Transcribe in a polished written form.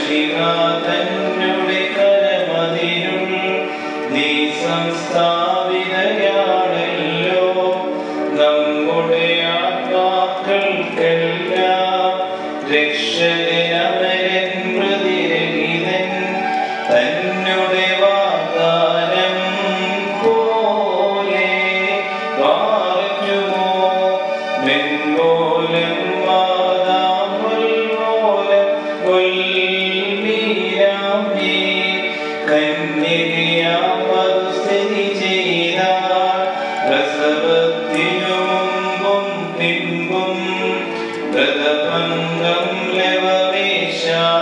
തന്നുടെ കരമതിനുൾ നീ സംസ്ഥാപിതയാണല്ലോ. നമ്മുടെ ആത്മാക്കൾക്കെല്ലാം രക്ഷകനമരൻ പ്രതിരഹിതൻ തന്നുടെ വാഗ്ദാനം പോലെ വാഴ്ത്തുമോ. മെൻപോലം വാദാമുൽമോലം ഉൽമീരാമേ കന്യകയാം വധു സ്ഥിതി ചെയ്താൽ പ്രസവത്തിനു മുമ്പും പിമ്പും വ്രതഭംഗം ലവമേശ